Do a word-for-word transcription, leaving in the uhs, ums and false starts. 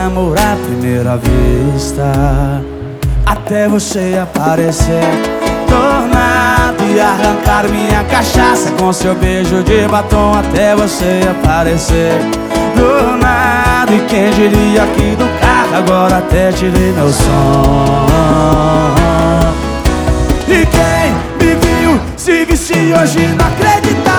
Amor à primeira vista, até você aparecer do nada e arrancar minha cachaça com seu beijo de batom. Até você aparecer do nada, e quem diria que do carro agora até tirei meu som. E quem me viu se visse hoje não acredita.